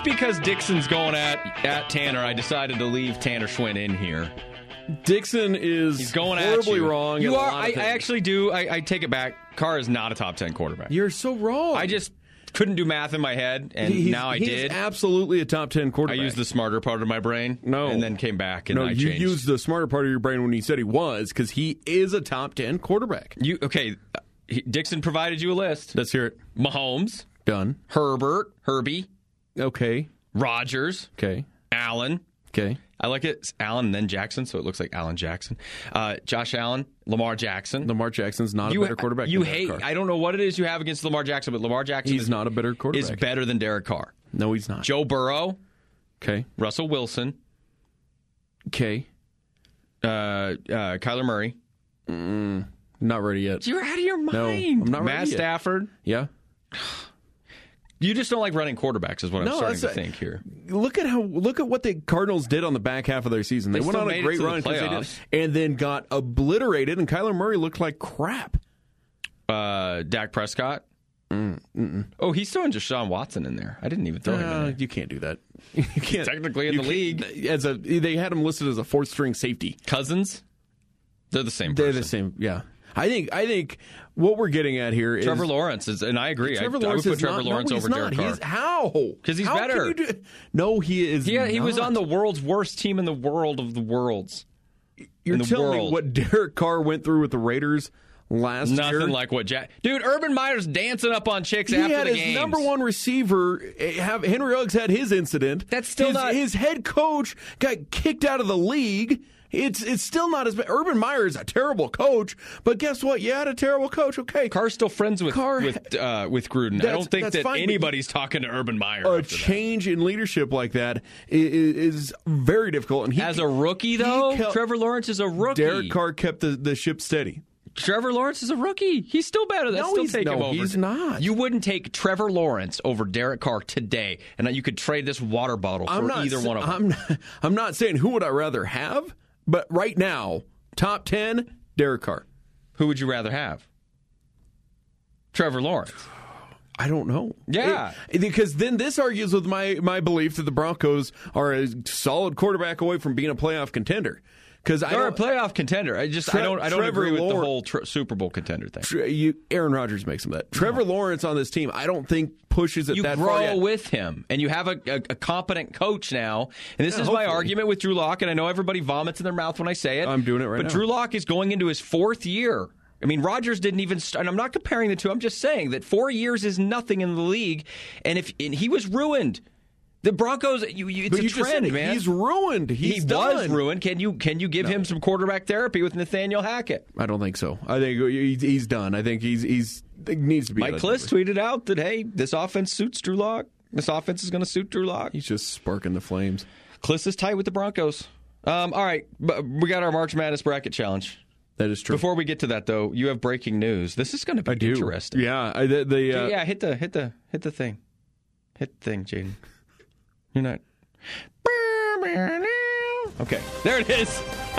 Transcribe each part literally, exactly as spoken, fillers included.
just because Dixon's going at, at Tanner, I decided to leave Tanner Schwinn in here. Dixon is He's going horribly at you. wrong. You in a are. lot I, of I things. actually do. I, I take it back. Carr is not a top ten quarterback. You're so wrong. I just couldn't do math in my head, and He's- now I he's did. absolutely a top ten I quarterback. used the smarter part of my brain. No. And then came back and no, I you changed. used the smarter part of your brain when you said he was, because he is a top ten quarterback. You okay? He, Dixon provided you a list. Let's hear it. Mahomes, Done. Herbert, Herbie, Okay. Rodgers, Okay. Allen. Okay. I like it. It's Allen and then Jackson, so it looks like Allen Jackson. Uh, Josh Allen, Lamar Jackson. Lamar Jackson's not you, a better quarterback. You than Derek hate. Carr. I don't know what it is you have against Lamar Jackson, but Lamar Jackson He's is not a better quarterback. Is better than Derek Carr. No, he's not. Joe Burrow, Okay. Russell Wilson, Okay. uh, uh, Kyler Murray. Mm, not ready yet. You're out of your mind. No, I'm not Matt ready yet. Stafford. Yeah. You just don't like running quarterbacks, is what I'm No, starting to that's a- think here. Look at how look at what the Cardinals did on the back half of their season. They, They went still on made a it great to the run 'cause they did, playoffs. and then got obliterated. And Kyler Murray looked like crap. Uh, Dak Prescott. Mm, Oh, he's throwing Deshaun Watson in there. I didn't even throw him in Uh, there. you can't do that. You can't. Technically in you the can't- league. as a they had him listed as a fourth string safety. Cousins. They're the same They're person. the same. Yeah. I think I think what we're getting at here is Trevor Lawrence is, and I agree. Trevor I, Lawrence I would is put Trevor not, Lawrence no, he's over not. Derek Carr. He's, how? 'Cause he's How better. Can you do, no, he is. Yeah, he was not. on the world's worst team in the world of the worlds. You're in the telling world. me what Derek Carr went through with the Raiders last Nothing year? like what Jack. Dude, Urban Meyer's dancing up on chicks He after had the his games. number one receiver. eh, Have Henry Ruggs had his incident. That's still his, not- his head coach got kicked out of the league. It's it's still not as bad. Urban Meyer is a terrible coach, but guess what? You had a terrible coach. Okay, Carr's still friends with Carr- with uh, with Gruden. I That's- don't think that's that fine, but anybody's talking to Urban Meyer. a after that. change in leadership like that is, is very difficult. And he, As a rookie, though, he kept- Trevor Lawrence is a rookie. Derek Carr kept the, the ship steady. Trevor Lawrence is a rookie. He's still better. That's No, still he's- take him no, over. he's not. You wouldn't take Trevor Lawrence over Derek Carr today, and you could trade this water bottle for I'm not, either sa- one of them. I'm not, I'm not saying who would I rather have, but right now, top ten, Derek Carr. Who would you rather have? Trevor Lawrence. I don't know. Yeah. It- because then this argues with my, my belief that the Broncos are a solid quarterback away from being a playoff contender. Because I They're a don't, playoff contender. I just I Tre- don't I don't Trevor agree with the Lawrence- whole tr- Super Bowl contender thing. Tre- you, Aaron Rodgers makes him that. Trevor Lawrence on this team, I don't think pushes it You that far grow yet. with him, and you have a, a, a competent coach now. And this Yeah, is my hopefully. argument with Drew Lock, and I know everybody vomits in their mouth when I say it. I'm doing it right but now. Drew Lock is going into his fourth year. I mean, Rodgers didn't even start, and I'm not comparing the two. I'm just saying that four years is nothing in the league, and if and he was ruined. The Broncos, you, you, it's But a you just trend, said it. man. He's ruined. He's he done. was ruined. Can you can you give him some quarterback therapy with Nathaniel Hackett? I don't think so. I think he's, he's done. I think he's he's he needs to be. Mike out of Kliss Denver. tweeted out that, hey, this offense suits Drew Lock. This offense is going to suit Drew Lock. He's just sparking the flames. Kliss is tight with the Broncos. Um, all right, but we got our March Madness bracket challenge. That is true. Before we get to that, though, you have breaking news. This is going to be I do. interesting. Yeah, I, the, the uh, yeah. Hit the hit the hit the thing. Hit the thing, Jaden. You're not. Okay, there it is.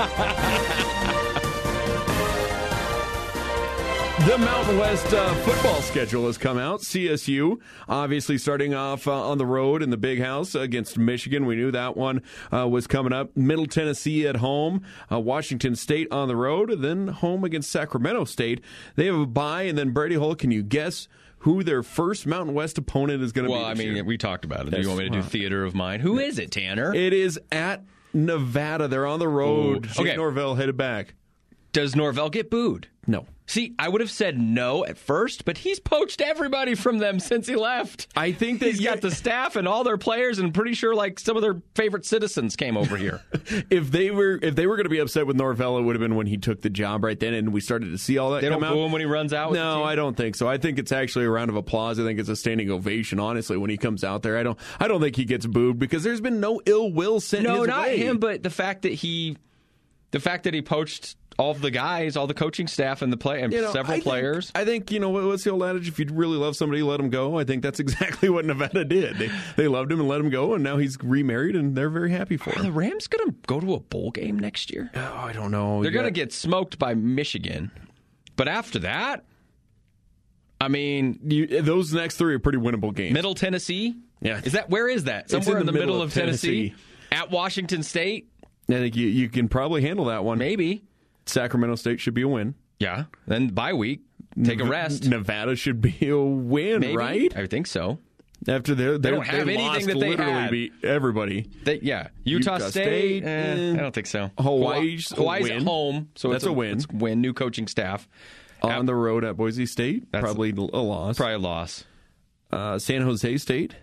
The Mountain West uh, football schedule has come out. C S U obviously starting off uh, on the road in the Big House against Michigan. We knew that one uh, was coming up. Middle Tennessee at home. Uh, Washington State on the road. And then home against Sacramento State. They have a bye. And then Brady Hole, can you guess who their first Mountain West opponent is going to Well, be I this mean, year? we talked about it. Do Yes. you want me to do theater of mind? Who is it, Tanner? It is at Nevada. They're on the road. Ooh. Jake Okay. Norvell headed back. Does Norvell get booed? No. See, I would have said no at first, but he's poached everybody from them since he left. I think that He's got the staff and all their players, and pretty sure like some of their favorite citizens came over here. if they were if they were going to be upset with Norvell, it would have been when he took the job right then, and we started to see all that They come don't out. boo him when he runs out with the No, team? I don't think so. I think it's actually a round of applause. I think it's a standing ovation. Honestly, when he comes out there, I don't I don't think he gets booed because there's been no ill will sent No, his not way. him, but the fact that he, the fact that he poached all of the guys, all the coaching staff, and the play, and You know, several I think- players. I think, you know, what- what's the old adage? If you really love somebody, let them go. I think that's exactly what Nevada did. They, they loved him and let him go, and now he's remarried, and they're very happy for Are him. the Rams going to go to a bowl game next year? Oh, I don't know. They're You going to got- get smoked by Michigan. But after that, I mean, you, those next three are pretty winnable games. Middle Tennessee, Yeah. Is that where is that? Somewhere in the, middle, middle of Tennessee, Tennessee, at Washington State. I think you you can probably handle that one. Maybe Sacramento State should be a win. Yeah. Then bye week, take a rest. Nevada should be a win, Maybe. right? I think so. After they're, they're, they don't have they anything lost, that they literally had. beat everybody. They, yeah, Utah, Utah State. State eh, I don't think so. Hawaii's Hawaii's a at win. home, so That's it's a, a win. It's a win. New coaching staff On at, the road at Boise State, That's probably a loss. Probably a loss. Uh, San Jose State.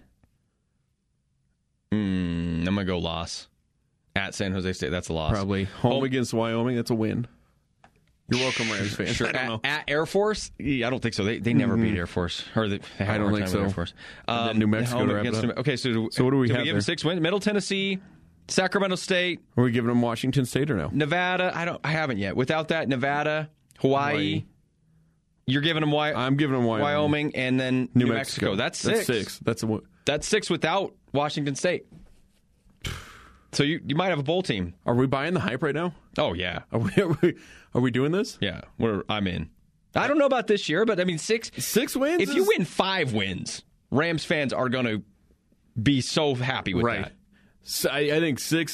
Mm, I'm gonna go loss at San Jose State. That's a loss. Probably home, home. against Wyoming. That's a win. You're welcome, Rams fans. Sure. I don't at, know. at Air Force? Yeah, I don't think so. They they never mm-hmm. beat Air Force. Or they, they I don't think so. Air Force. Um, New Mexico to wrap it up. New, okay, so, so what do we do have we give there? them six wins? Middle Tennessee, Sacramento State. Are we giving them Washington State or no? Nevada. I don't. I haven't yet. Without that, Nevada, Hawaii. Hawaii. You're giving them Wy- I'm giving them Wyoming. Wyoming, and then New, New Mexico. Mexico. That's six. That's six. That's a, That's six without Washington State. So you you might have a bowl team. Are we buying the hype right now? Oh yeah. Are we? Are we, are we doing this? Yeah. We're. I'm in. I don't know about this year, but I mean six six wins. If is... you win five wins, Rams fans are going to be so happy with right. that. So I, I think six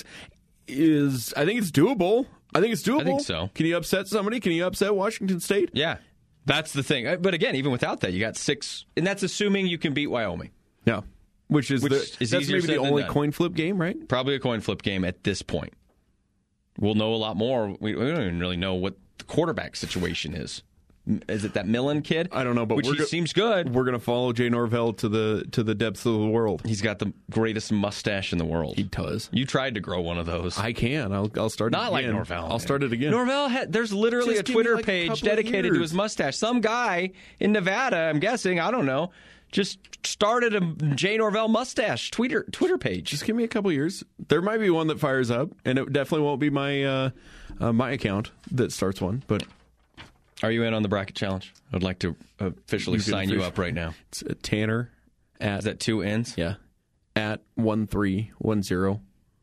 is. I think it's doable. I think it's doable. I think so. Can you upset somebody? Can you upset Washington State? Yeah. That's the thing. But again, even without that, you got six, and that's assuming you can beat Wyoming. Yeah. Which is Which the, is that's maybe the only done. coin flip game, right? Probably a coin flip game at this point. We'll know a lot more. We, we don't even really know what the quarterback situation is. Is it that Millen kid? I don't know, but which we're he go- seems good. We're going to follow Jay Norvell to the to the depths of the world. He's got the greatest mustache in the world. He does. You tried to grow one of those. I can. I'll I'll start. Not it like again. Norvell. I'll man. start it again. Norvell, had, there's literally Just a Twitter like page a dedicated to his mustache. Some guy in Nevada, I'm guessing, I don't know, just started a Jay Norvell mustache Twitter Twitter page. Just give me a couple years. There might be one that fires up, and it definitely won't be my uh, uh, my account that starts one. But are you in on the bracket challenge? I'd like to officially you sign officially, you up right now. It's uh, Tanner at is that two N's? Yeah, at one three one zero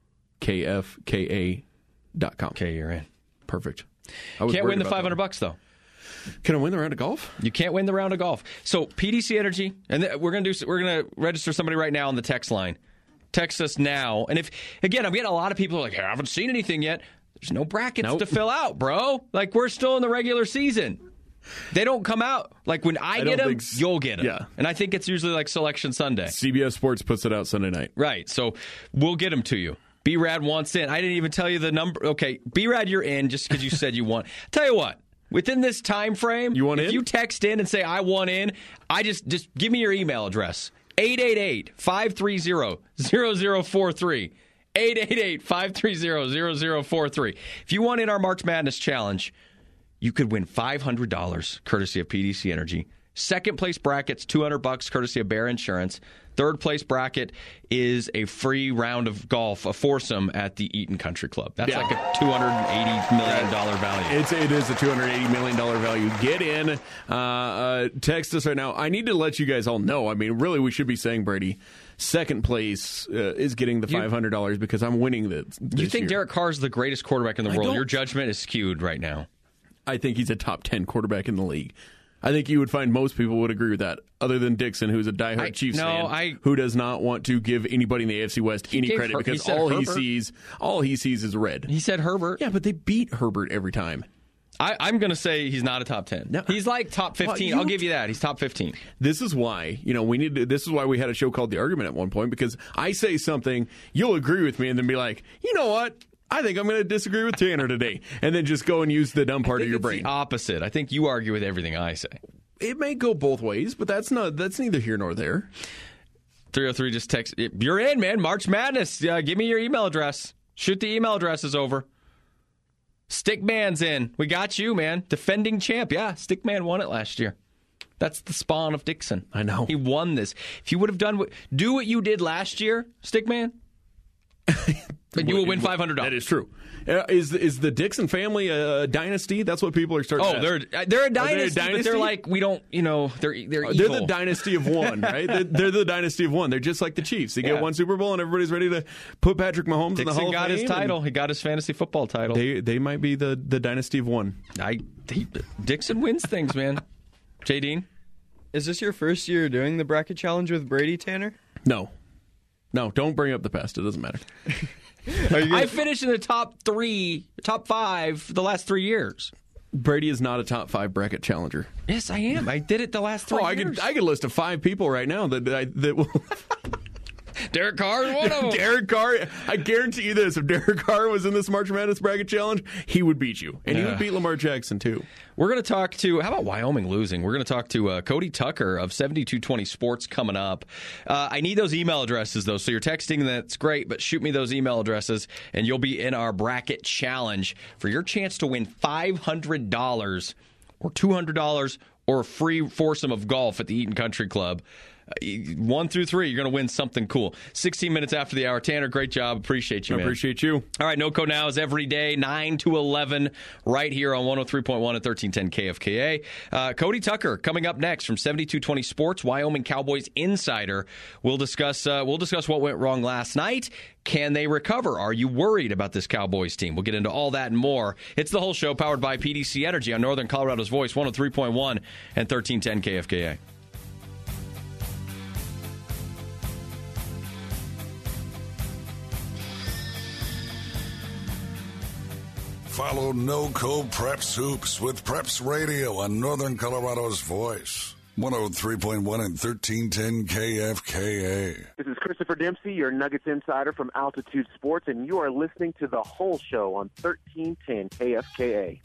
K F K A dot com. Okay, you're in. Perfect. I Can't win the five hundred bucks though. Can I win the round of golf? You can't win the round of golf. So P D C Energy, and th- we're gonna do. We're gonna register somebody right now on the text line. Text us now, and if again, I'm getting a lot of people who are like, I haven't seen anything yet. There's no brackets nope. to fill out, bro. Like we're still in the regular season. They don't come out like when I, I get them, so. you'll get them. Yeah, and I think it's usually like Selection Sunday. C B S Sports puts it out Sunday night. Right. So we'll get them to you. B-Rad wants in. I didn't even tell you the number. Okay, B-Rad, you're in just because you said you want. Tell you what. Within this time frame, you want if in? you text in and say, I want in, I just, just give me your email address. eight eight eight, five three zero, zero zero four three. eight eight eight, five three zero, zero zero four three. If you want in our March Madness Challenge, you could win five hundred dollars courtesy of P D C Energy. Second place bracket's two hundred bucks courtesy of Bear Insurance. Third place bracket is a free round of golf, a foursome at the Eaton Country Club. That's yeah. like a two hundred eighty million dollars value. It's, it is a two hundred eighty million dollars value. Get in. Uh, uh, text us right now. I need to let you guys all know. I mean, really, we should be saying, Brady, second place uh, is getting the five hundred dollars because I'm winning the, this You think year. Derek Carr is the greatest quarterback in the I world? don't. Your judgment is skewed right now. I think he's a top ten quarterback in the league. I think you would find most people would agree with that, other than Dixon, who's a diehard I, Chiefs no, fan, I, who does not want to give anybody in the A F C West any credit Her, because he all Herbert. he sees, all he sees is red. He said Herbert. Yeah, but they beat Herbert every time. I, I'm going to say he's not a top ten. No. He's like top fifteen. Well, you, I'll give you that. He's top fifteen. This is why, you know, we need to, this is why we had a show called The Argument at one point, because I say something, you'll agree with me, and then be like, you know what? I think I'm going to disagree with Tanner today, and then just go and use the dumb part I think of your it's brain. The opposite. I think you argue with everything I say. It may go both ways, but that's not that's neither here nor there. three oh three just text. You're in, man. March Madness. Uh, give me your email address. Shoot the email addresses over. Stickman's in. We got you, man. Defending champ. Yeah, Stickman won it last year. That's the spawn of Dixon. I know. He won this. If you would have done what, do what you did last year, Stickman, then you will win five hundred dollars. That is true. Uh, is is the Dixon family a dynasty? That's what people are starting. Oh, to they're ask. they're a dynasty, they a dynasty, but they're like we don't, you know, they're they're evil. They're the dynasty of one, right? they're, they're the dynasty of one. They're just like the Chiefs. They Yeah. get one Super Bowl, and everybody's ready to put Patrick Mahomes Dixon in the Hall of got Fame. his title. He got his fantasy football title. They they might be the, the dynasty of one. I he, Dixon wins things, man. J. Dean, is this your first year doing the bracket challenge with Brady, Tanner? No. No, don't bring up the past. It doesn't matter. Gonna... I finished in the top three, top five the last three years. Brady is not a top five bracket challenger. Yes, I am. I did it the last three oh, years. I could I could list of five people right now that I, that will. Derek Carr is one of them. Derek Carr, I guarantee you this: if Derek Carr was in this March Madness bracket challenge, he would beat you, and yeah. he would beat Lamar Jackson too. We're going to talk to, how about Wyoming losing? We're going to talk to uh, Cody Tucker of seventy-two twenty Sports coming up. Uh, I need those email addresses, though, so you're texting, that's great, but shoot me those email addresses, and you'll be in our bracket challenge for your chance to win five hundred dollars or two hundred dollars or a free foursome of golf at the Eaton Country Club. One through three, you're going to win something cool. sixteen minutes after the hour. Tanner, great job. Appreciate you, man. I appreciate you. All right, NoCo Now is every day, nine to eleven, right here on one oh three point one and thirteen ten K F K A. Uh, Cody Tucker coming up next from seventy-two twenty Sports, Wyoming Cowboys Insider. We'll discuss, uh, we'll discuss what went wrong last night. Can they recover? Are you worried about this Cowboys team? We'll get into all that and more. It's the whole show powered by P D C Energy on Northern Colorado's Voice, one oh three point one and thirteen ten K F K A. Follow NoCo Preps Hoops with Preps Radio on Northern Colorado's Voice, one oh three point one and thirteen ten K F K A. This is Christopher Dempsey, your Nuggets insider from Altitude Sports, and you are listening to The Whole Show on thirteen ten K F K A.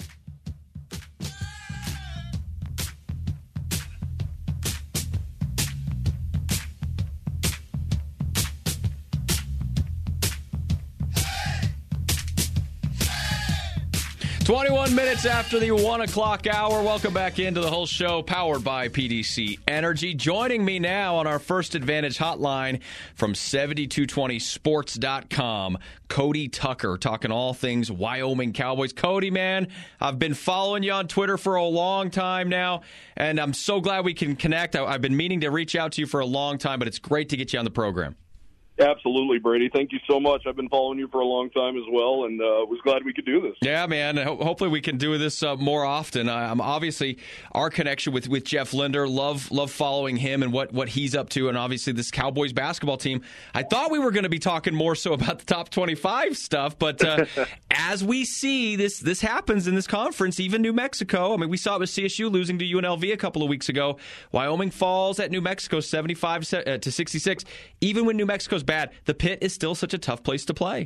twenty-one minutes after the one o'clock hour. Welcome back into the whole show, powered by P D C Energy. Joining me now on our First Advantage hotline from seventy-two twenty sports dot com, Cody Tucker, talking all things Wyoming Cowboys. Cody, man, I've been following you on Twitter for a long time now, and I'm so glad we can connect. I, I've been meaning to reach out to you for a long time, but it's great to get you on the program. Absolutely, Brady. Thank you so much. I've been following you for a long time as well, and uh, was glad we could do this. Yeah, man. Ho- hopefully we can do this uh, more often. I'm obviously our connection with, with Jeff Linder. Love love following him and what, what he's up to, and obviously this Cowboys basketball team. I thought we were going to be talking more so about the top twenty-five stuff, but uh, as we see this this happens in this conference, even New Mexico. I mean, we saw it with C S U losing to U N L V a couple of weeks ago. Wyoming falls at New Mexico seventy-five to sixty-six. Even when New Mexico's bad, the Pit is still such a tough place to play.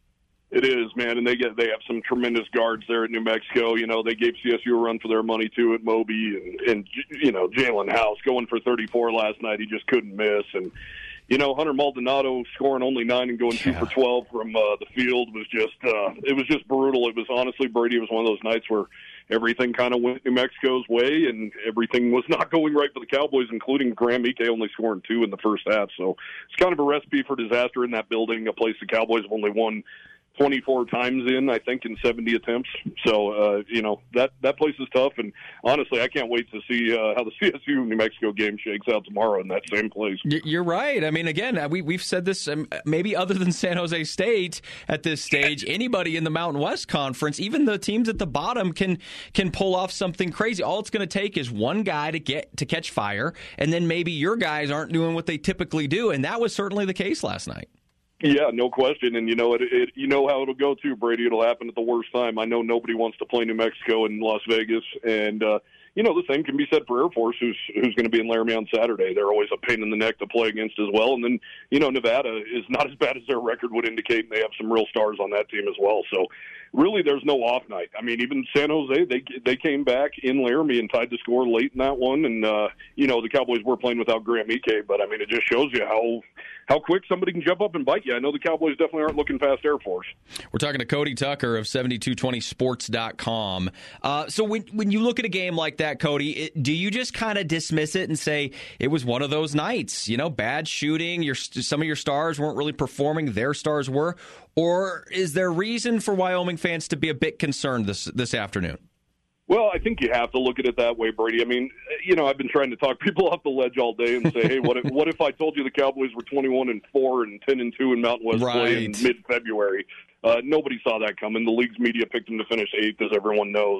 It is, man, and they get they have some tremendous guards there at New Mexico. You know, they gave C S U a run for their money too at Moby, and, and you know, Jalen House going for thirty-four last night. He just couldn't miss, and you know, Hunter Maldonado scoring only nine and going two yeah. for twelve from uh, the field was just uh, it was just brutal. It was honestly, Brady, it was one of those nights where everything kind of went New Mexico's way, and everything was not going right for the Cowboys, including Graham Ike only scoring two in the first half. So it's kind of a recipe for disaster in that building, a place the Cowboys have only won twenty-four times in, I think, in seventy attempts. So, uh, you know, that, that place is tough. And honestly, I can't wait to see uh, how the C S U-New Mexico game shakes out tomorrow in that same place. You're right. I mean, again, we, we've said this, um, maybe other than San Jose State at this stage, anybody in the Mountain West Conference, even the teams at the bottom can can pull off something crazy. All it's going to take is one guy to get to catch fire, and then maybe your guys aren't doing what they typically do. And that was certainly the case last night. Yeah, no question. And, you know, it, it, you know how it'll go, too, Brady. It'll happen at the worst time. I know nobody wants to play New Mexico and Las Vegas. And, uh, you know, the same can be said for Air Force, who's who's going to be in Laramie on Saturday. They're always a pain in the neck to play against as well. And then, you know, Nevada is not as bad as their record would indicate, and they have some real stars on that team as well. So, really, there's no off night. I mean, even San Jose, they they came back in Laramie and tied the score late in that one. And, uh, you know, the Cowboys were playing without Graham Ike, but, I mean, it just shows you how how quick somebody can jump up and bite you. I know the Cowboys definitely aren't looking fast Air Force. We're talking to Cody Tucker of seventy-two twenty sports dot com. Uh, so when when you look at a game like that, Cody, it, do you just kind of dismiss it and say it was one of those nights? You know, bad shooting, your some of your stars weren't really performing, their stars were. Or is there reason for Wyoming fans to be a bit concerned this this afternoon? Well, I think you have to look at it that way, Brady. I mean, you know, I've been trying to talk people off the ledge all day and say, hey, what if, what if I told you the Cowboys were twenty-one and four and ten and two in Mountain West right. play in mid-February? Uh, nobody saw that coming. The league's media picked them to finish eighth, as everyone knows.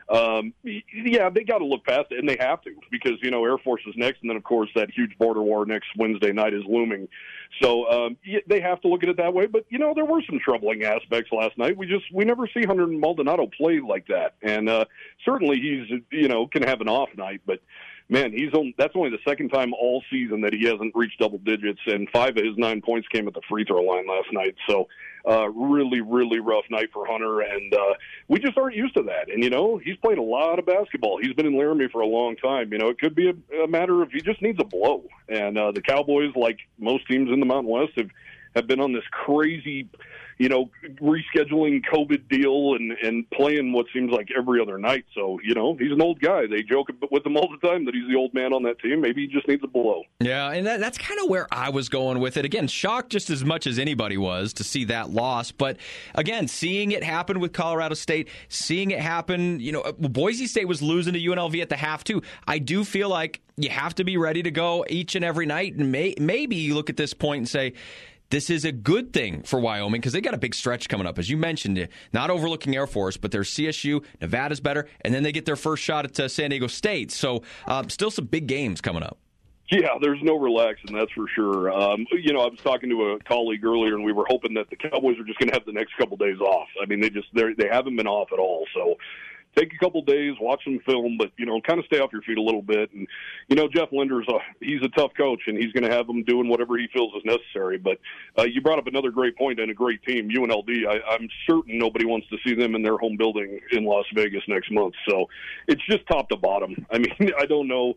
um, yeah, they got to look past it, and they have to because, you know, Air Force is next, and then, of course, that huge border war next Wednesday night is looming. So um, they have to look at it that way. But, you know, there were some troubling aspects last night. We just we never see Hunter Maldonado play like that. And uh, certainly he's, you know, can have an off night, but man, he's on, that's only the second time all season that he hasn't reached double digits, and five of his nine points came at the free throw line last night. So uh, really, really rough night for Hunter, and uh, we just aren't used to that. And, you know, he's played a lot of basketball. He's been in Laramie for a long time. You know, it could be a, a matter of he just needs a blow. And uh, the Cowboys, like most teams in the Mountain West, have, have been on this crazy – you know, rescheduling COVID deal and, and playing what seems like every other night. So, you know, he's an old guy. They joke with him all the time that he's the old man on that team. Maybe he just needs a blow. Yeah, and that, that's kind of where I was going with it. Again, shocked just as much as anybody was to see that loss. But, again, seeing it happen with Colorado State, seeing it happen, you know, Boise State was losing to U N L V at the half, too. I do feel like you have to be ready to go each and every night. And may, maybe you look at this point and say, this is a good thing for Wyoming because they got a big stretch coming up. As you mentioned, not overlooking Air Force, but there's C S U, Nevada's better, and then they get their first shot at uh, San Diego State. So um, still some big games coming up. Yeah, there's no relaxing, that's for sure. Um, you know, I was talking to a colleague earlier, and we were hoping that the Cowboys are just going to have the next couple days off. I mean, they just they haven't been off at all. So take a couple days, watch some film, but, you know, kind of stay off your feet a little bit. And, you know, Jeff Linder's a, he's a tough coach, and he's going to have them doing whatever he feels is necessary. But uh, you brought up another great point and a great team, U N L V. I, I'm certain nobody wants to see them in their home building in Las Vegas next month. So it's just top to bottom. I mean, I don't know.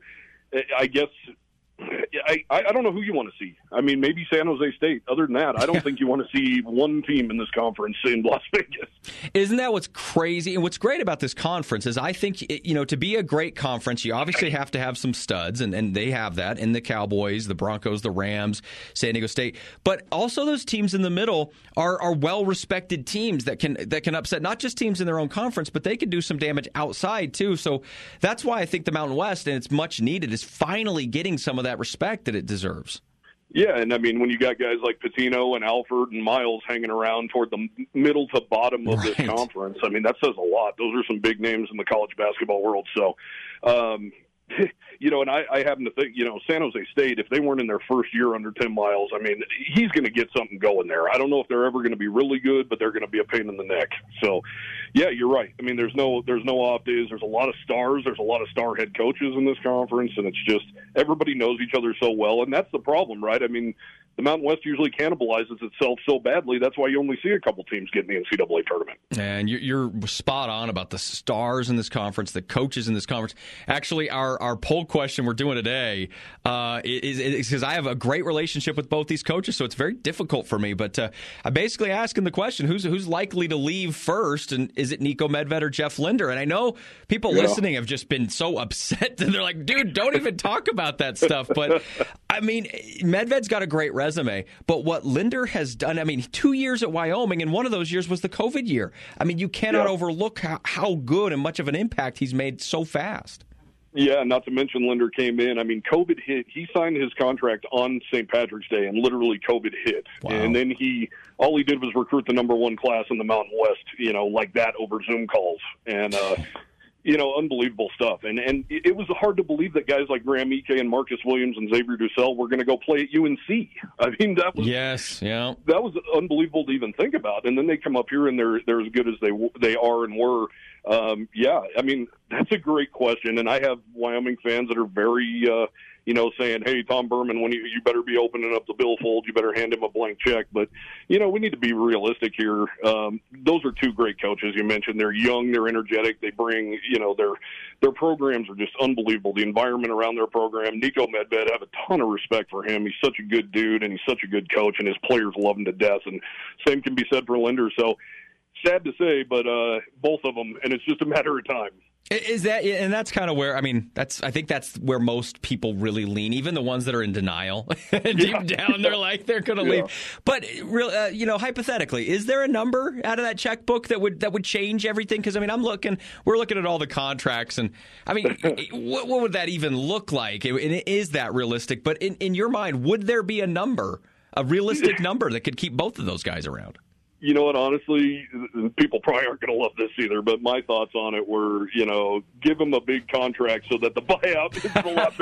I guess – I, I don't know who you want to see. I mean, maybe San Jose State. Other than that, I don't think you want to see one team in this conference in Las Vegas. Isn't that what's crazy? And what's great about this conference is I think, you know, to be a great conference, you obviously have to have some studs, and, and they have that in the Cowboys, the Broncos, the Rams, San Diego State. But also those teams in the middle are, are well-respected teams that can that can upset not just teams in their own conference, but they can do some damage outside, too. So that's why I think the Mountain West, and it's much needed, is finally getting some of that respect that it deserves. Yeah, and I mean, when you got guys like Patino and Alford and Miles hanging around toward the middle to bottom of right. this conference, I mean, that says a lot. Those are some big names in the college basketball world. So, um, you know, and I, I happen to think, you know, San Jose State, if they weren't in their first year under Tim Miles, I mean, he's going to get something going there. I don't know if they're ever going to be really good, but they're going to be a pain in the neck. So, yeah, you're right. I mean, there's no there's no off days. There's a lot of stars. There's a lot of star head coaches in this conference, and it's just everybody knows each other so well, and that's the problem, right? I mean, the Mountain West usually cannibalizes itself so badly. That's why you only see a couple teams get in the N C double A tournament. And you're spot on about the stars in this conference, the coaches in this conference. Actually, our, our poll question we're doing today uh, is because I have a great relationship with both these coaches, so it's very difficult for me. But uh, I'm basically asking the question, who's who's likely to leave first, and is it Nico Medved or Jeff Linder? And I know people yeah. listening have just been so upset, and they're like, dude, don't even talk about that stuff. But, I mean, Medved's got a great resume. resume. But what Linder has done, I mean, two years at Wyoming, and one of those years was the COVID year. I mean, you cannot yeah. overlook how, how good and much of an impact he's made so fast. Yeah, not to mention Linder came in. I mean, COVID hit. He signed his contract on Saint Patrick's Day, and literally COVID hit. Wow. And then he, all he did was recruit the number one class in the Mountain West, you know, like that over Zoom calls. And, uh, you know, unbelievable stuff. And and it was hard to believe that guys like Graham Ike and Marcus Williams and Xavier Dussel were going to go play at U N C. I mean, that was yes, yeah, that was unbelievable to even think about. And then they come up here and they're they're as good as they they are and were. Um, yeah, I mean, that's a great question. And I have Wyoming fans that are very, uh, you know, saying, hey, Tom Berman, when you, you better be opening up the billfold, you better hand him a blank check. But, you know, we need to be realistic here. Um, those are two great coaches you mentioned. They're young, they're energetic, they bring, you know, their their programs are just unbelievable. The environment around their program. Nico Medved, I have a ton of respect for him. He's such a good dude, and he's such a good coach, and his players love him to death. And same can be said for Linder. So, sad to say, but uh, both of them, and it's just a matter of time. Is that, and that's kind of where, I mean, that's, I think that's where most people really lean, even the ones that are in denial. Deep yeah. down, they're like, they're going to yeah. leave. But, real, uh, you know, hypothetically, is there a number out of that checkbook that would that would change everything? Because, I mean, I'm looking, we're looking at all the contracts, and, I mean, what, what would that even look like? And is that realistic? But in, in your mind, would there be a number, a realistic number that could keep both of those guys around? You know what, honestly, people probably aren't going to love this either, but my thoughts on it were, you know, give him a big contract so that the buyout is a lot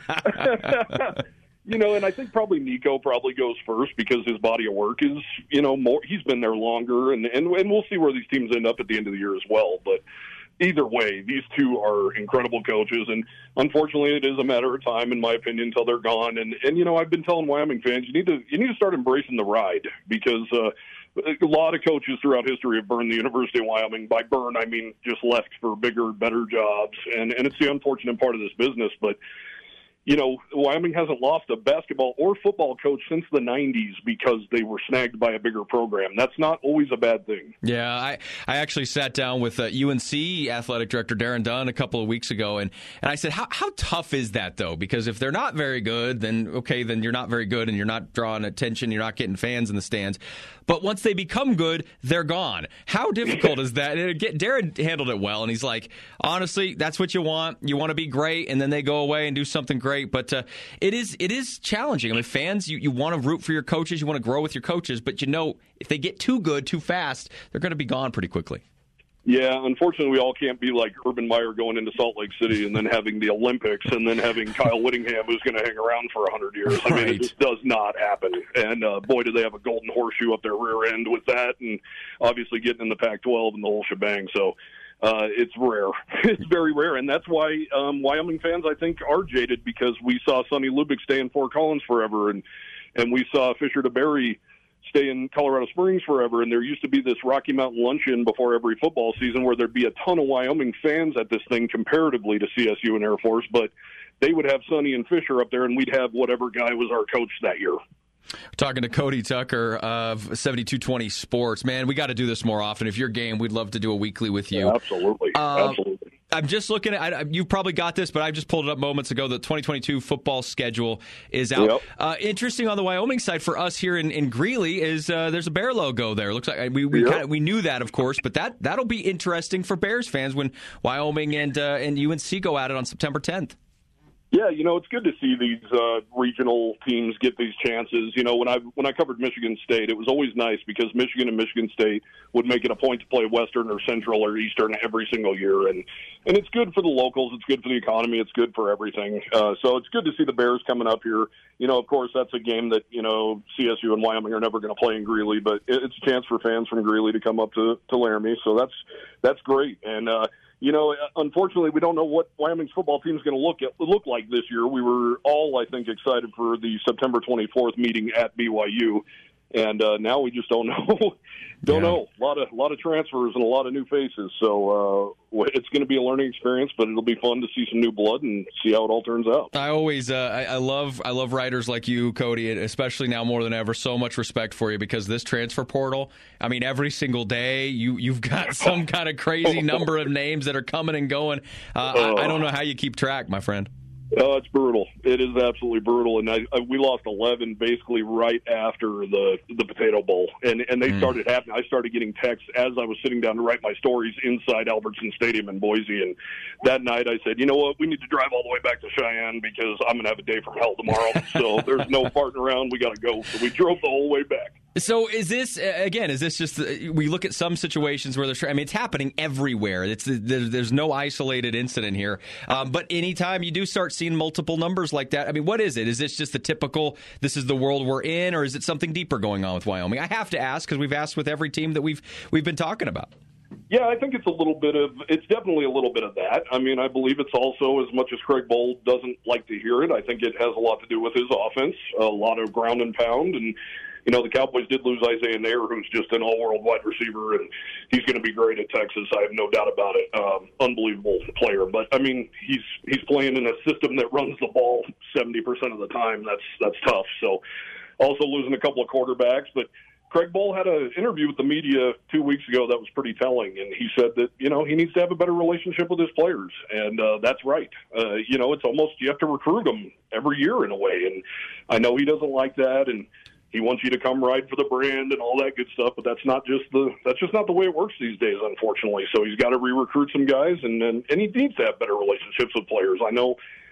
bigger. You know, and I think probably Nico probably goes first because his body of work is, you know, more. He's been there longer, and, and, and we'll see where these teams end up at the end of the year as well. But either way, these two are incredible coaches, and unfortunately, it is a matter of time, in my opinion, until they're gone. And, and you know, I've been telling Wyoming fans, you need to you need to start embracing the ride because uh, a lot of coaches throughout history have burned the University of Wyoming. By burn, I mean just left for bigger, better jobs, and, and it's the unfortunate part of this business, but you know, Wyoming hasn't lost a basketball or football coach since the nineties because they were snagged by a bigger program. That's not always a bad thing. Yeah, I, I actually sat down with uh, U N C athletic director Darren Dunn a couple of weeks ago, and, and I said, how, how tough is that, though? Because if they're not very good, then, okay, then you're not very good, and you're not drawing attention, you're not getting fans in the stands. But once they become good, they're gone. How difficult is that? And again, Darren handled it well, and he's like, honestly, that's what you want. You want to be great, and then they go away and do something great. But uh, it is it is challenging. I mean, fans, you, you want to root for your coaches, you want to grow with your coaches, but you know, if they get too good too fast, they're going to be gone pretty quickly. Yeah, unfortunately, we all can't be like Urban Meyer going into Salt Lake City and then having the Olympics and then having Kyle Whittingham who's going to hang around for one hundred years. I mean, Right. it just does not happen. And uh, boy, do they have a golden horseshoe up their rear end with that, and obviously getting in the Pac twelve and the whole shebang. So uh, it's rare. It's very rare, and that's why um, Wyoming fans, I think, are jaded because we saw Sonny Lubick stay in Fort Collins forever, and, and we saw Fisher DeBerry stay in Colorado Springs forever, and there used to be this Rocky Mountain luncheon before every football season where there'd be a ton of Wyoming fans at this thing comparatively to C S U and Air Force, but they would have Sonny and Fisher up there, and we'd have whatever guy was our coach that year. Talking to Cody Tucker of seventy-two twenty Sports. Man, we got to do this more often. If you're game, we'd love to do a weekly with you. Yeah, absolutely. Uh, absolutely. I'm just looking at, I, you probably got this, but I just pulled it up moments ago. The twenty twenty-two football schedule is out. Yep. Uh, interesting on the Wyoming side for us here in, in Greeley is uh, there's a Bear logo there. Looks like we we, Yep. kinda, we knew that, of course, but that, that'll be interesting for Bears fans when Wyoming and, uh, and U N C go at it on September tenth. Yeah, you know, it's good to see these uh, regional teams get these chances. You know, when I when I covered Michigan State, it was always nice because Michigan and Michigan State would make it a point to play Western or Central or Eastern every single year, and and it's good for the locals, it's good for the economy, it's good for everything. Uh, so it's good to see the Bears coming up here. You know, of course, that's a game that you know C S U and Wyoming are never going to play in Greeley, but it's a chance for fans from Greeley to come up to to Laramie. So that's that's great, and. Uh, You know, unfortunately, we don't know what Wyoming's football team is going to look at, look like this year. We were all, I think, excited for the September twenty-fourth meeting at B Y U, and uh, now we just don't know. don't Yeah. know. A lot of a lot of transfers and a lot of new faces. So uh, it's going to be a learning experience, but it'll be fun to see some new blood and see how it all turns out. I always, uh, I, I love, I love writers like you, Cody, and especially now more than ever. So much respect for you because this transfer portal. I mean, every single day you you've got some kind of crazy number of names that are coming and going. Uh, I, I don't know how you keep track, my friend. Oh, it's brutal. It is absolutely brutal, and I, I, we lost eleven basically right after the the Potato Bowl, and and they Mm. started happening. I started getting texts as I was sitting down to write my stories inside Albertson Stadium in Boise, and that night I said, you know what, we need to drive all the way back to Cheyenne because I'm going to have a day from hell tomorrow. So there's no farting around. We got to go. So we drove the whole way back. So is this, again, is this just, we look at some situations where there's, I mean, it's happening everywhere. It's There's, there's no isolated incident here. Um, but anytime you do start seeing multiple numbers like that, I mean, what is it? Is this just the typical, this is the world we're in, or is it something deeper going on with Wyoming? I have to ask because we've asked with every team that we've we've been talking about. Yeah, I think it's a little bit of, it's definitely a little bit of that. I mean, I believe it's also, as much as Craig Bohl doesn't like to hear it, I think it has a lot to do with his offense, a lot of ground and pound, and you know, the Cowboys did lose Isaiah Nair, who's just an all-world wide receiver, and he's going to be great at Texas. I have no doubt about it. Um, unbelievable player. But, I mean, he's he's playing in a system that runs the ball seventy percent of the time. That's that's tough. So also losing a couple of quarterbacks. But Craig Bohl had an interview with the media two weeks ago that was pretty telling, and he said that, you know, he needs to have a better relationship with his players, and uh, that's right. Uh, you know, it's almost you have to recruit them every year in a way, and I know he doesn't like that, and he wants you to come ride for the brand and all that good stuff, but that's not just the that's just not the way it works these days, unfortunately. So he's got to re-recruit some guys, and and, and he needs to have better relationships with players. I know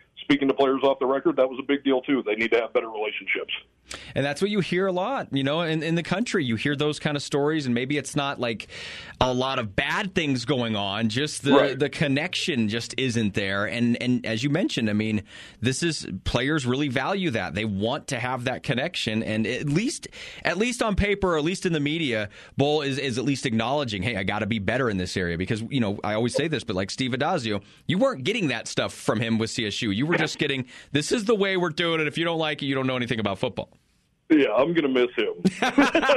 speaking to players off the record, that was a big deal too. They need to have better relationships. And that's what you hear a lot, you know, in, in the country. You hear those kind of stories, and maybe it's not like a lot of bad things going on, just the Right. the connection just isn't there. And and as you mentioned, I mean, this is players really value that. They want to have that connection, and at least at least on paper, or at least in the media, Bull is, is at least acknowledging, hey, I got to be better in this area, because, you know, I always say this, but like Steve Addazio, you weren't getting that stuff from him with C S U. You were just getting, this is the way we're doing it. If you don't like it, you don't know anything about football. Yeah, I'm going to miss him.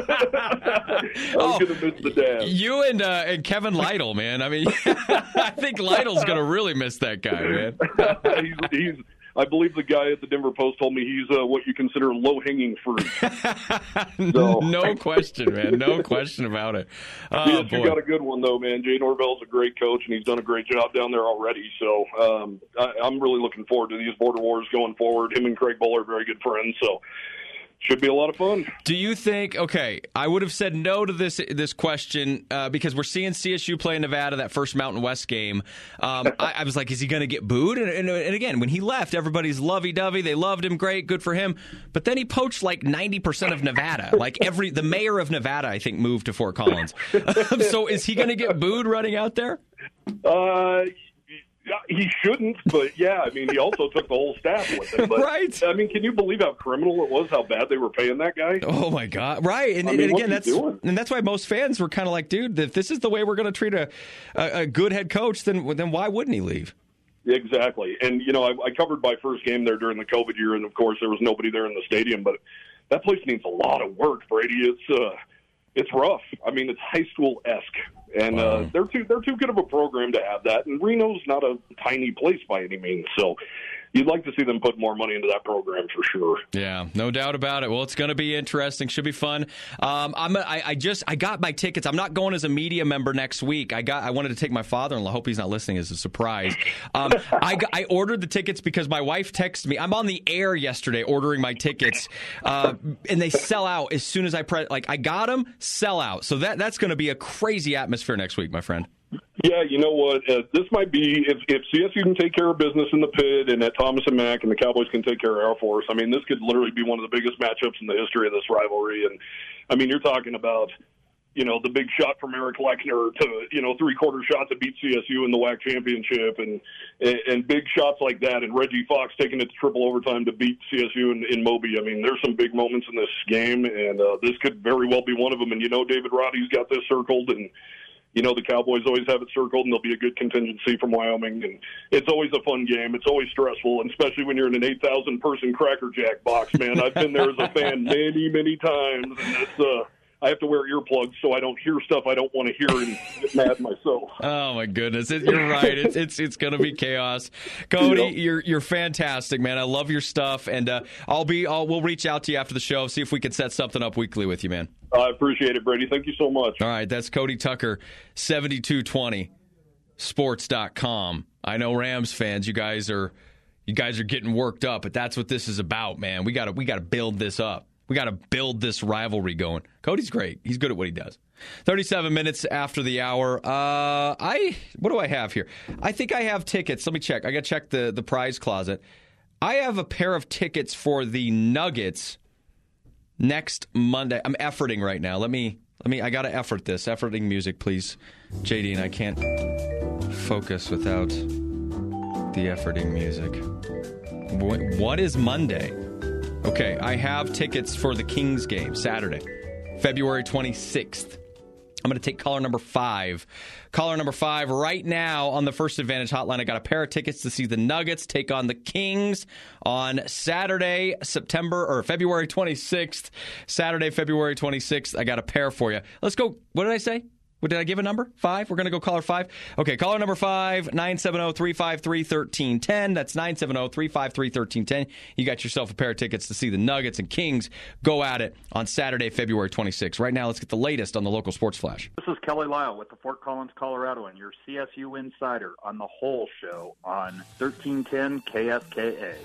I'm Oh, going to miss the dad. You and uh, and Kevin Lytle, man. I mean, I think Lytle's going to really miss that guy, man. he's, he's, I believe the guy at the Denver Post told me he's uh, what you consider low-hanging fruit. So. No question, man. No question about it. Oh, C S U boy. got a good one, though, man. Jay Norvell's a great coach, and he's done a great job down there already. So um, I, I'm really looking forward to these border wars going forward. Him and Craig Bull are very good friends, so should be a lot of fun. Do you think, okay, I would have said no to this this question uh, because we're seeing C S U play in Nevada, that first Mountain West game. Um, I, I was like, is he going to get booed? And, and, and again, when he left, everybody's lovey-dovey. They loved him. Great. Good for him. But then he poached like ninety percent of Nevada. Like every the mayor of Nevada, I think, moved to Fort Collins. So is he going to get booed running out there? Uh, he shouldn't, but yeah, I mean, he also took the whole staff with him. But, Right. I mean, can you believe how criminal it was, how bad they were paying that guy? Oh my God! Right, and, I mean, and what's again, he that's doing? and that's why most fans were kind of like, dude, if this is the way we're going to treat a, a a good head coach, then then why wouldn't he leave? Exactly. And, you know, I, I covered my first game there during the COVID year, and, of course, there was nobody there in the stadium. But that place needs a lot of work, Brady. It's uh, it's rough. I mean, it's high school-esque. And Wow. uh, they're too they're too good of a program to have that. And Reno's not a tiny place by any means. So you'd like to see them put more money into that program for sure. Yeah, no doubt about it. Well, it's going to be interesting. Should be fun. Um, I'm I, I just I got my tickets. I'm not going as a media member next week. I got I wanted to take my father-in-law. Hope he's not listening as a surprise. Um, I got, I ordered the tickets because my wife texted me. I'm on the air yesterday ordering my tickets, uh, and they sell out as soon as I press. Like I got them, sell out. So that that's going to be a crazy atmosphere next week, my friend. Yeah, you know what? Uh, this might be, if, if C S U can take care of business in the pit and at Thomas and Mack and the Cowboys can take care of Air Force, I mean, this could literally be one of the biggest matchups in the history of this rivalry. And, I mean, you're talking about, you know, the big shot from Eric Lechner to, you know, three-quarter shots to beat C S U in the W A C championship and, and and big shots like that. And Reggie Fox taking it to triple overtime to beat C S U in, in Moby. I mean, there's some big moments in this game, and uh, this could very well be one of them. And, you know, David Roddy's got this circled, and you know, the Cowboys always have it circled, and there'll be a good contingency from Wyoming. And it's always a fun game. It's always stressful, and especially when you're in an eight thousand person Cracker Jack box, man. I've been there as a fan many, many times, and it's, uh, I have to wear earplugs so I don't hear stuff I don't want to hear and get mad myself. Oh my goodness, it, you're right. It's it's it's going to be chaos. Cody, Yep. you're you're fantastic, man. I love your stuff, and uh, I'll be I'll we'll reach out to you after the show, see if we can set something up weekly with you, man. I appreciate it, Brady. Thank you so much. All right, that's Cody Tucker, seventy-two twenty sports dot com. I know Rams fans, you guys are you guys are getting worked up, but that's what this is about, man. We got to we got to build this up. We got to build this rivalry going. Cody's great. He's good at what he does. thirty-seven minutes after the hour. Uh, I what do I have here? I think I have tickets. Let me check. I got to check the, the prize closet. I have a pair of tickets for the Nuggets next Monday. I'm efforting right now. Let me let me I got to effort this. Efforting music, please. J D, and I can't focus without the efforting music. What, what is Monday? Okay, I have tickets for the Kings game, Saturday, February twenty-sixth. I'm going to take caller number five. Caller number five right now on the First Advantage hotline. I got a pair of tickets to see the Nuggets take on the Kings on Saturday, September, or February twenty-sixth. Saturday, February twenty-sixth. I got a pair for you. Let's go. What did I say? What, did I give a number? Five? We're going to go caller five? Okay, caller number five, nine seven zero, three five three, one three one zero. That's nine seven zero, three five three, one three one zero. You got yourself a pair of tickets to see the Nuggets and Kings go at it on Saturday, February twenty-sixth. Right now, let's get the latest on the local sports flash. This is Kelly Lyle with the Fort Collins, Colorado, and your C S U Insider on the Whole Show on thirteen ten K F K A.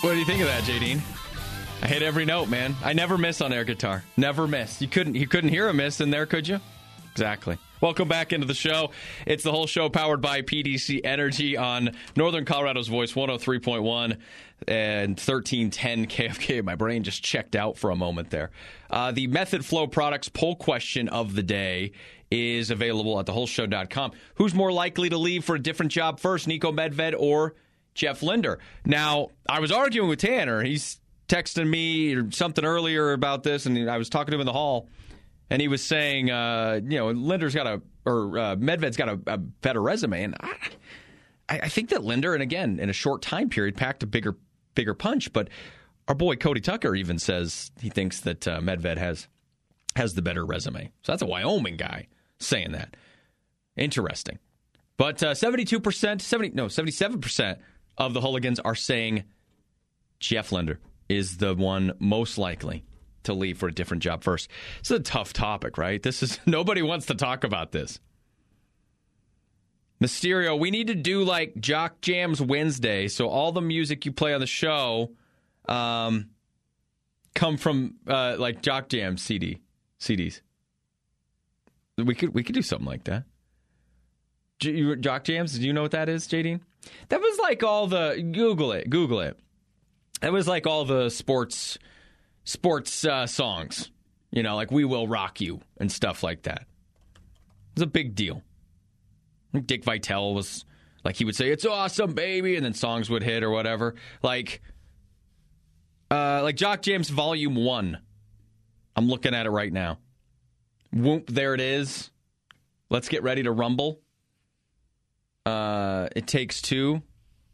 What do you think of that, J D? I hit every note, man. I never miss on air guitar. Never miss. You couldn't you couldn't hear a miss in there, could you? Exactly. Welcome back into the show. It's the whole show powered by P D C Energy on Northern Colorado's Voice, one oh three point one and thirteen ten K F K. My brain just checked out for a moment there. Uh, the Method Flow Products poll question of the day is available at the whole show dot com. Who's more likely to leave for a different job first, Niko Medved or Jeff Linder? Now, I was arguing with Tanner. He's texting me or something earlier about this, and I was talking to him in the hall. And he was saying, uh, you know, Linder's got a, or uh, Medved's got a, a better resume. And I, I think that Linder, and again, in a short time period, packed a bigger bigger punch. But our boy Cody Tucker even says he thinks that uh, Medved has has the better resume. So that's a Wyoming guy saying that. Interesting. But uh, seventy-two percent, seventy no, seventy-seven percent of the hooligans are saying Jeff Linder is the one most likely to leave for a different job first. It's a tough topic, right? This is nobody wants to talk about this. Mysterio, we need to do like Jock Jams Wednesday, so all the music you play on the show um, come from uh, like Jock Jams C D C Ds. We could we could do something like that. J- Jock Jams, do you know what that is, J D? That was like all the Google it, Google it. That was like all the sports. Sports uh, songs, you know, like We Will Rock You and stuff like that. It was a big deal. Dick Vitale was like, he would say, "It's awesome, baby," and then songs would hit or whatever. Like, uh, like Jock Jams Volume one. I'm looking at it right now. Whoop, there it is. Let's get ready to rumble. Uh, It Takes Two.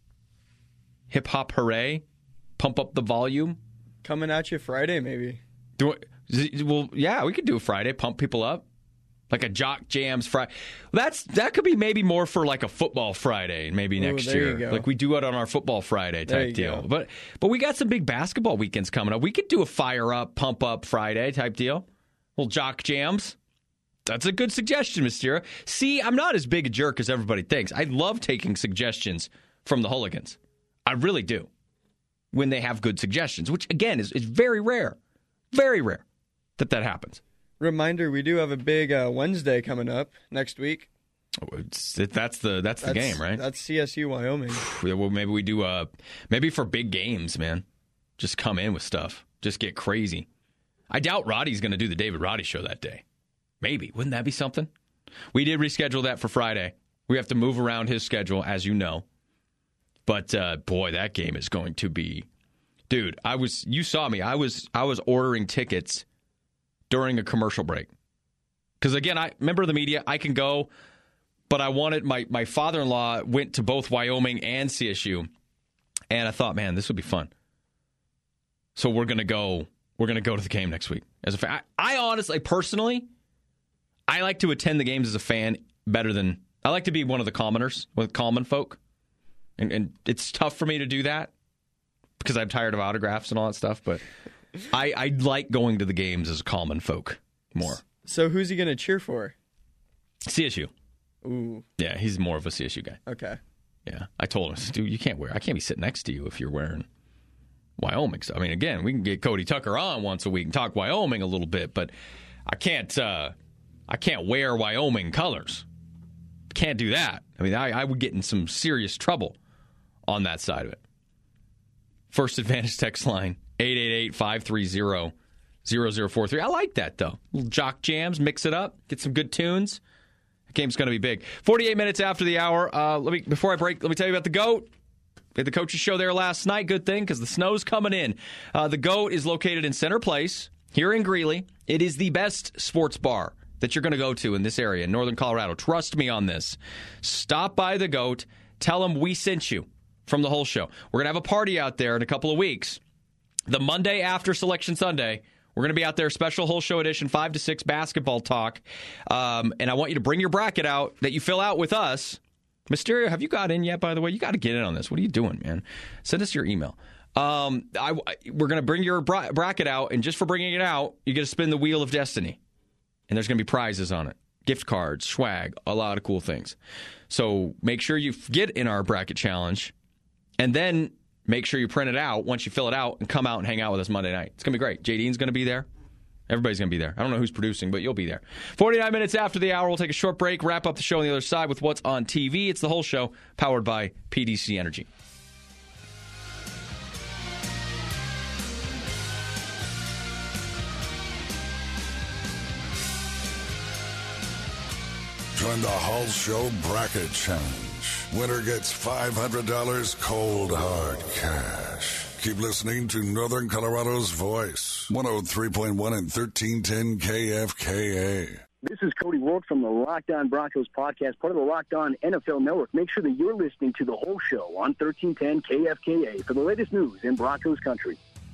Hip Hop Hooray. Pump Up the Volume. Coming at you Friday, maybe. Do it, well, yeah, we could do a Friday, pump people up, like a Jock Jams Friday. That's that could be maybe more for like a football Friday, maybe Ooh, next there year, you go. like we do it on our football Friday There type you deal. go. But but we got some big basketball weekends coming up. We could do a fire up, pump up Friday type deal. Little Jock Jams. That's a good suggestion, Mysterio. See, I'm not as big a jerk as everybody thinks. I love taking suggestions from the hooligans. I really do. When they have good suggestions, which, again, is, is very rare. Very rare that that happens. Reminder, we do have a big uh, Wednesday coming up next week. It's, it, that's the that's, That's the game, right? That's C S U Wyoming. Yeah, well, maybe we do, uh, maybe for big games, man. Just come in with stuff. Just get crazy. I doubt Roddy's going to do the David Roddy show that day. Maybe. Wouldn't that be something? We did reschedule that for Friday. We have to move around his schedule, as you know. But uh, boy, that game is going to be, dude. I was, you saw me. I was, I was ordering tickets during a commercial break because again, I remember the media. I can go, but I wanted my my father-in-law went to both Wyoming and C S U, and I thought, man, this would be fun. So we're gonna go. We're gonna go to the game next week. As a fan, I, I honestly, personally, I like to attend the games as a fan better than I like to be one of the commoners, with common folk. And, and it's tough for me to do that because I'm tired of autographs and all that stuff. But I, I like going to the games as common folk more. So who's he going to cheer for? C S U. Ooh. Yeah, he's more of a C S U guy. Okay. Yeah. I told him, dude, you can't wear, I can't be sitting next to you if you're wearing Wyoming. So, I mean, again, we can get Cody Tucker on once a week and talk Wyoming a little bit, but I can't, uh, I can't wear Wyoming colors. Can't do that. I mean, I, I would get in some serious trouble on that side of it. First Advantage text line, eight eight eight, five three zero, zero zero four three. I like that, though. Little Jock Jams, mix it up, get some good tunes. The game's going to be big. forty-eight minutes after the hour. Uh, let me Before I break, let me tell you about the GOAT. We had the coaches show there last night. Good thing, because the snow's coming in. Uh, the GOAT is located in Center Place, here in Greeley. It is the best sports bar that you're going to go to in this area, in Northern Colorado. Trust me on this. Stop by the GOAT. Tell them we sent you from the whole show. We're going to have a party out there in a couple of weeks. The Monday after Selection Sunday, we're going to be out there, special whole show edition, five to six basketball talk. Um, and I want you to bring your bracket out that you fill out with us. Mysterio, have you got in yet, by the way? You got to get in on this. What are you doing, man? Send us your email. Um, I, we're going to bring your bra- bracket out, and just for bringing it out, you get to spin the Wheel of Destiny. And there's going to be prizes on it. Gift cards, swag, a lot of cool things. So make sure you get in our bracket challenge. And then make sure you print it out once you fill it out and come out and hang out with us Monday night. It's going to be great. J Dean's going to be there. Everybody's going to be there. I don't know who's producing, but you'll be there. forty-nine minutes after the hour, we'll take a short break, wrap up the show on the other side with what's on T V. It's the whole show, powered by P D C Energy. Join the Hull Show Bracket Challenge. Winner gets five hundred dollars cold hard cash. Keep listening to Northern Colorado's Voice, one oh three point one and thirteen ten K F K A. This is Cody Rourke from the Locked On Broncos podcast, part of the Locked On N F L Network. Make sure that you're listening to the whole show on thirteen ten K F K A for the latest news in Broncos country.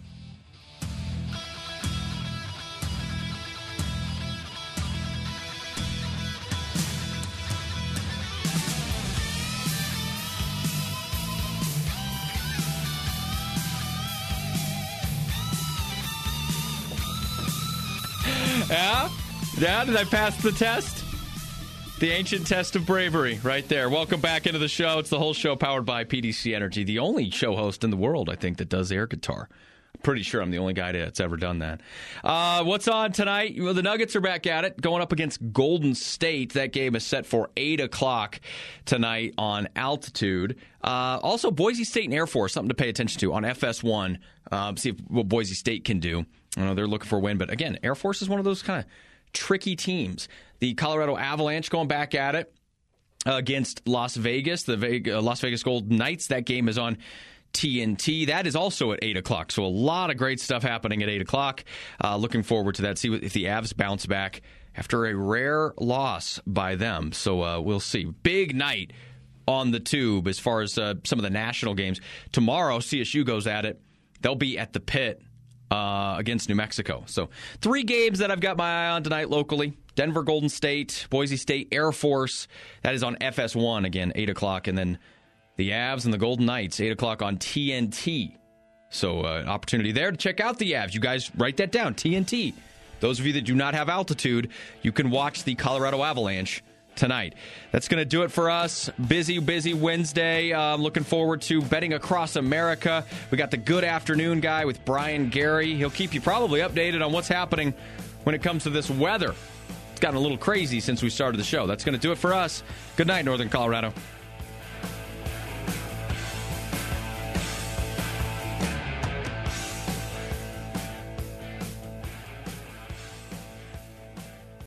Yeah? Yeah? Did I pass the test? The ancient test of bravery right there. Welcome back into the show. It's the whole show powered by P D C Energy, the only show host in the world, I think, that does air guitar. I'm pretty sure I'm the only guy that's ever done that. Uh, what's on tonight? Well, the Nuggets are back at it, going up against Golden State. That game is set for eight o'clock tonight on Altitude. Uh, also, Boise State and Air Force, something to pay attention to on F S one. Uh, see if, what Boise State can do. I know they're looking for a win, but again, Air Force is one of those kind of tricky teams. The Colorado Avalanche going back at it against Las Vegas, the Vegas, uh, Las Vegas Golden Knights. That game is on T N T. That is also at eight o'clock, so a lot of great stuff happening at eight o'clock. Uh, looking forward to that. See if the Avs bounce back after a rare loss by them. So uh, we'll see. Big night on the tube as far as uh, some of the national games. Tomorrow, C S U goes at it. They'll be at the Pit uh, against New Mexico. So three games that I've got my eye on tonight locally. Denver, Golden State, Boise State, Air Force. That is on F S one, again, eight o'clock. And then the Avs and the Golden Knights, eight o'clock on T N T. So uh, an opportunity there to check out the Avs. You guys write that down, T N T. Those of you that do not have altitude, you can watch the Colorado Avalanche tonight. That's going to do it for us. Busy, busy Wednesday. I'm uh, looking forward to betting across America. We got the Good Afternoon guy with Brian Gary. He'll keep you probably updated on what's happening when it comes to this weather. It's gotten a little crazy since we started the show. That's going to do it for us. Good night, Northern Colorado.